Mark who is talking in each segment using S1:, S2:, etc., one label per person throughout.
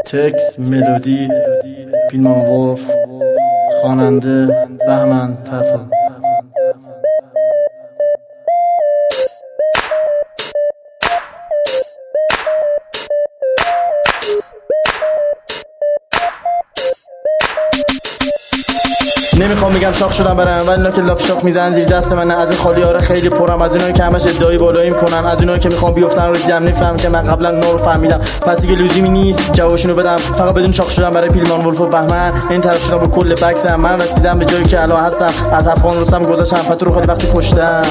S1: تکس ملودی پیلمان ولف، خواننده بهمن تتا. نمیخوام بگم شاخ شدم برم، ولی اینا که لاف شاخ میزنن زیر دست من. از این خالی آره خیلی پرم، از اینایی که همش ادعای بالایی میکنن، از اینایی که میخوام بیافتن رو دیدم نمیفهم که من قبلا اونا رو فهمیدم. پس دیگه لزومی نیست جوابشونو بدم، فقط بدون شاخ شدم برای پیلمان ولف و بهمن. این طرف شدم با کل بکسم، من رسیدم به جایی که الان هستم. از افغان رستم گذاشتم فتو رو خیلی وقتی کشتم.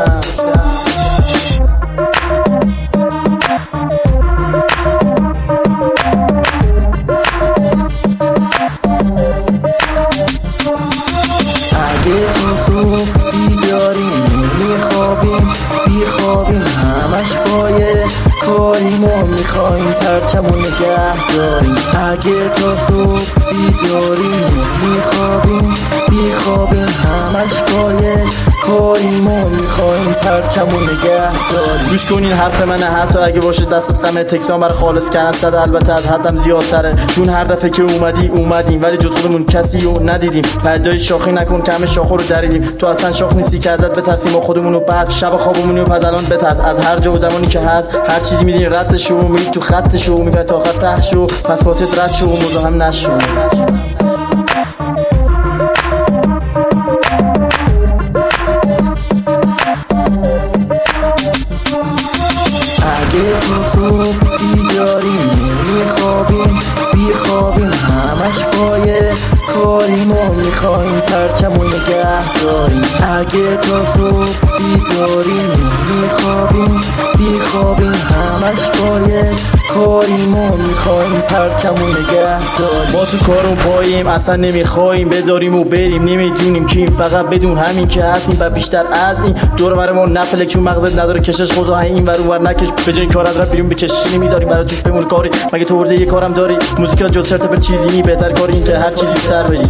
S2: اگه تو صبح بیداریم میخوابیم بیخوابیم، همش پایه کاریم و میخواییم پرچمو نگه داریم. اگه تا صبح بیداریم میخوابیم بیخوابیم، همش پایه کاریم و میخواییم پرچمو نگه داریم.
S1: گوش کنین حرف منه، حتی اگه باشه دستت غمه. تکسان برای خالص کردن صد البته از حدم زیادتره، چون هر دفعه که اومدیم ولی جز خودمون کسی رو ندیدیم. پردای شاخی نکن که همه شاخو رو دریدیم. تو اصلا شاخ نیستی که ازت بترسیم، ما خودمونو بعد شب خوابمونی و پس الان بترس. از هر جا و زمانی که هست هر چیزی میدین ردشو، میری تو خطشو میبری تا خط تهشو، پس باتت رد شو و مزاحم نشو.
S2: اگه تو صبح بیداریم میخوابیم بیخوابیم، همش پایه کاریم و میخواییم پرچمو نگه داریم. اگه تا صبح بیداریم میخوابیم بیخوابیم، همش پایه کاریم و میخواییم پرچمو نگه داریم.
S1: ما تو کارون پاییم، اصلا نمیخواییم بذاریم و بریم، نمیدونیم کیم، فقط بدون همین که هستیم و بیشتر از این. دور بر ما نفلک چون مغزت نداره کشش خدا این ور اونور نکش، به جای این کار از راه بیرون بکش. نمیذاریم برای توش بمون کاری، مگه تو ورده یه کارم داری؟ موزیکات جز چرت بر چیزی نی، بهتر کاری این که هر چیزی بیشتر بگی.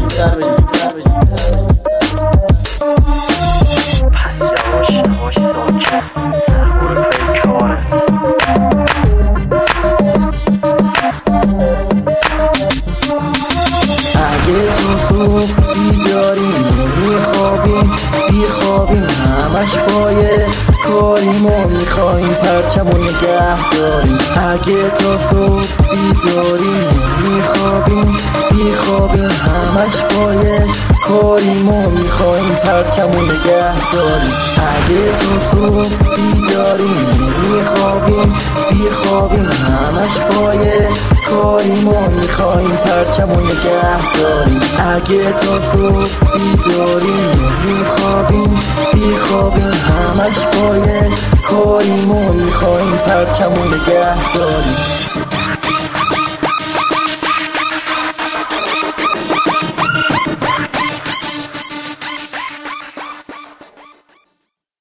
S2: اگه تو صبح بیداریم میخوابیم بیخوابیم، همش پایه کاریم و میخواییم پرچمو نگه داریم. اگه تا صبح بیداریم میخوابیم بیخوابیم، همش پایه کاریم و میخواییم پرچمو نگه داریم. اگه تو صبح بیداریم میخوابیم بیخوابیم، همش پایه کاریم و میخواییم پرچمو نگه داریم. اگه تا صبح بیداریم میخوابیم بیخوابیم، همش پایه کاریم و میخواییم پرچمو نگه داریم.